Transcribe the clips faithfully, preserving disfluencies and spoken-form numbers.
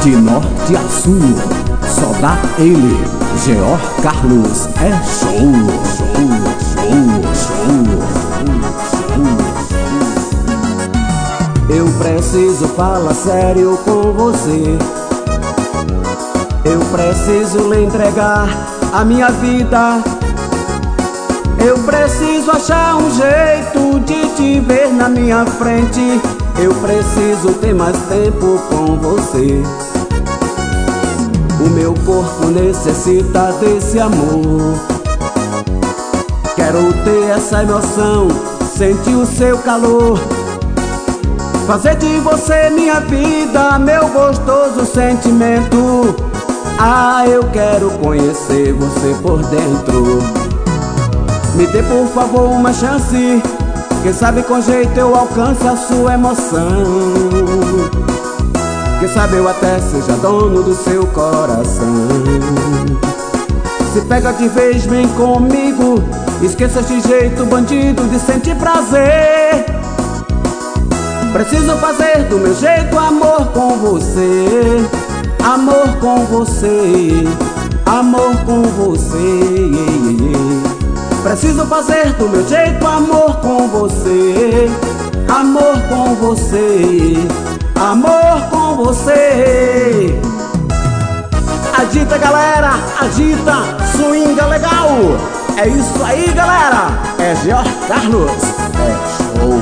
De norte a sul, só dá ele, Geor Carlos. É show, show, show, show, show. Eu preciso falar sério com você. Eu preciso lhe entregar a minha vida. Eu preciso achar um jeito de te ver na minha frente. Eu preciso ter mais tempo com você. O meu corpo necessita desse amor. Quero ter essa emoção, sentir o seu calor, fazer de você minha vida, meu gostoso sentimento. Ah, eu quero conhecer você por dentro. Me dê por favor uma chance, quem sabe com jeito eu alcance a sua emoção. Quem sabe eu até seja dono do seu coração. Se pega de vez, vem comigo, esqueça esse jeito bandido de sentir prazer. Preciso fazer do meu jeito amor com você. Amor com você, amor com você. Preciso fazer do meu jeito amor com você. Amor com você, amor com você. Agita galera, agita, swinga legal. É isso aí galera, é Geor Carlos, é show.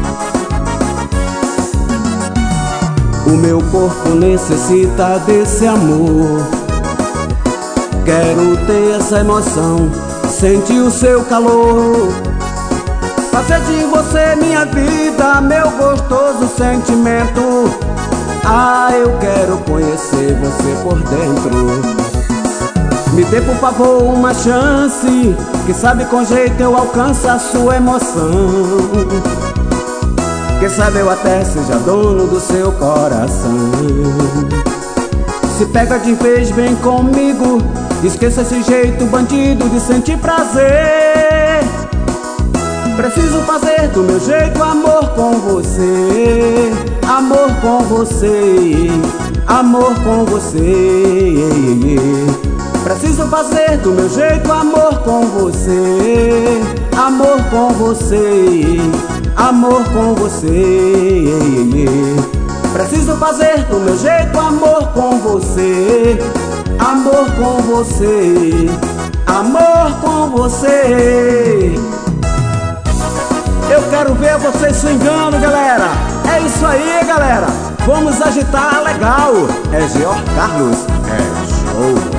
O meu corpo necessita desse amor. Quero ter essa emoção, sentir o seu calor, fazer de você minha vida, meu gostoso sentimento. Ah, eu quero conhecer você por dentro. Me dê por favor uma chance, quem sabe com jeito eu alcance a sua emoção. Quem sabe eu até seja dono do seu coração. Se pega de vez, vem comigo, esqueça esse jeito bandido de sentir prazer. Preciso fazer do meu jeito amor com você. Amor com você, amor com você. Preciso fazer do meu jeito amor com você. Amor com você, amor com você. Preciso fazer do meu jeito amor com você. Amor com você, amor com você. Eu quero ver vocês swingando, galera. É isso aí, galera. Vamos agitar legal. É Geor Carlos, é show.